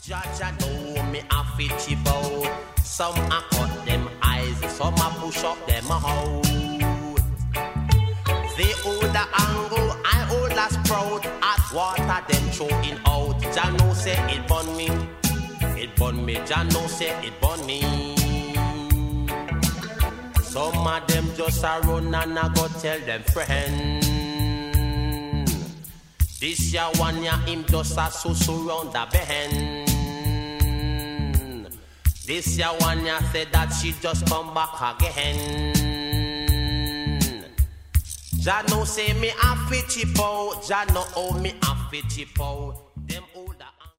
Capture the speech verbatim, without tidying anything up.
Jaja know me a fit chip out. Some a cut them eyes, some a push up them out. They hold the angle, I hold a sprout. Hot water them throwing out. Jah know say it burn me, it burn me. Jah know say it burn me. Some of them just a run and a go tell them friend. This ya one ya him just a so-so round the bend. This ya one ya said that she just come back again. Jah know say me a fit chip out. Jah know how me a fit chip out.